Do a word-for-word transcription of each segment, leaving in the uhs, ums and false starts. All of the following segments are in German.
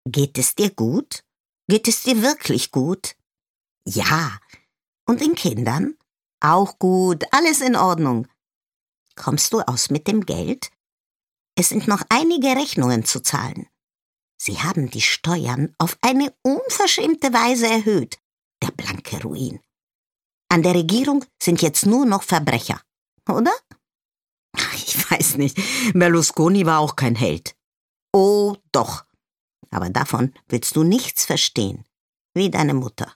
Geht es dir gut? Geht es dir wirklich gut? Ja. Und den Kindern? Auch gut, alles in Ordnung. Kommst du aus mit dem Geld? Es sind noch einige Rechnungen zu zahlen. Sie haben die Steuern auf eine unverschämte Weise erhöht, der blanke Ruin. An der Regierung sind jetzt nur noch Verbrecher, oder? Ich weiß nicht, Berlusconi war auch kein Held. Oh, doch. Aber davon willst du nichts verstehen, wie deine Mutter.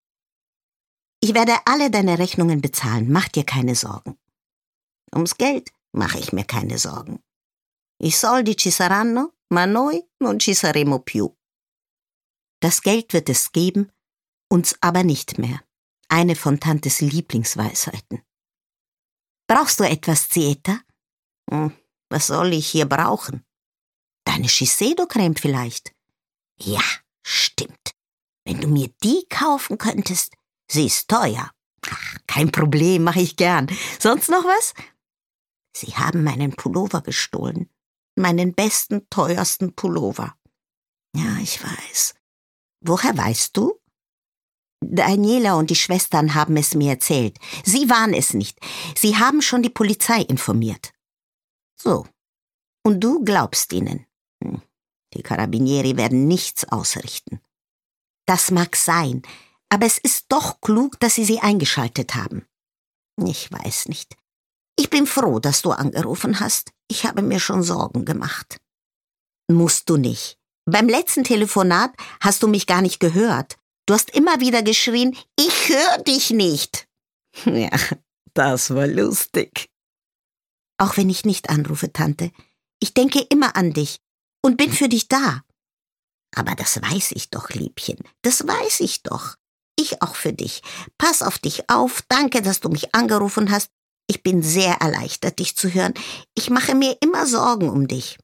Ich werde alle deine Rechnungen bezahlen, mach dir keine Sorgen. Ums Geld mache ich mir keine Sorgen. I soldi ci saranno, ma noi non ci saremo più. Das Geld wird es geben, uns aber nicht mehr. Eine von Tantes Lieblingsweisheiten. Brauchst du etwas, Zieta? Hm, was soll ich hier brauchen? Deine Shiseido-Creme vielleicht? Ja, stimmt. Wenn du mir die kaufen könntest, sie ist teuer. Ach, kein Problem, mache ich gern. Sonst noch was? Sie haben meinen Pullover gestohlen. Meinen besten, teuersten Pullover. Ja, ich weiß. Woher weißt du? Daniela und die Schwestern haben es mir erzählt. Sie waren es nicht. Sie haben schon die Polizei informiert. So. Und du glaubst ihnen. Hm. Die Carabinieri werden nichts ausrichten. Das mag sein, aber es ist doch klug, dass sie sie eingeschaltet haben. Ich weiß nicht. Ich bin froh, dass du angerufen hast. Ich habe mir schon Sorgen gemacht. Musst du nicht. Beim letzten Telefonat hast du mich gar nicht gehört. Du hast immer wieder geschrien, ich höre dich nicht. Ja, das war lustig. Auch wenn ich nicht anrufe, Tante, ich denke immer an dich und bin für dich da. Aber das weiß ich doch, Liebchen, das weiß ich doch. Ich auch für dich. Pass auf dich auf, danke, dass du mich angerufen hast. Ich bin sehr erleichtert, dich zu hören. Ich mache mir immer Sorgen um dich.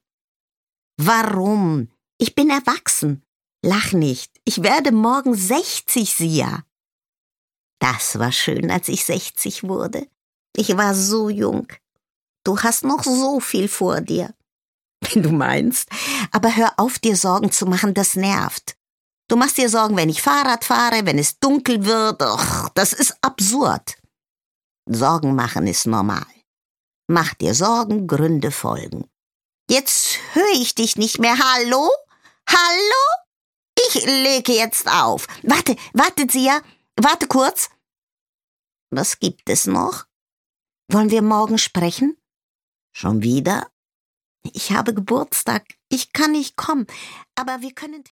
Warum? Ich bin erwachsen. Lach nicht. Ich werde morgen sechzig, Sia. Das war schön, als ich sechzig wurde. Ich war so jung. Du hast noch so viel vor dir. Wenn du meinst. Aber hör auf, dir Sorgen zu machen, das nervt. Du machst dir Sorgen, wenn ich Fahrrad fahre, wenn es dunkel wird. Och, das ist absurd. Sorgen machen ist normal. Mach dir Sorgen, Gründe folgen. Jetzt höre ich dich nicht mehr. Hallo? Hallo? Ich lege jetzt auf. Warte, warte, Sia. Warte kurz. Was gibt es noch? Wollen wir morgen sprechen? Schon wieder? Ich habe Geburtstag. Ich kann nicht kommen. Aber wir können...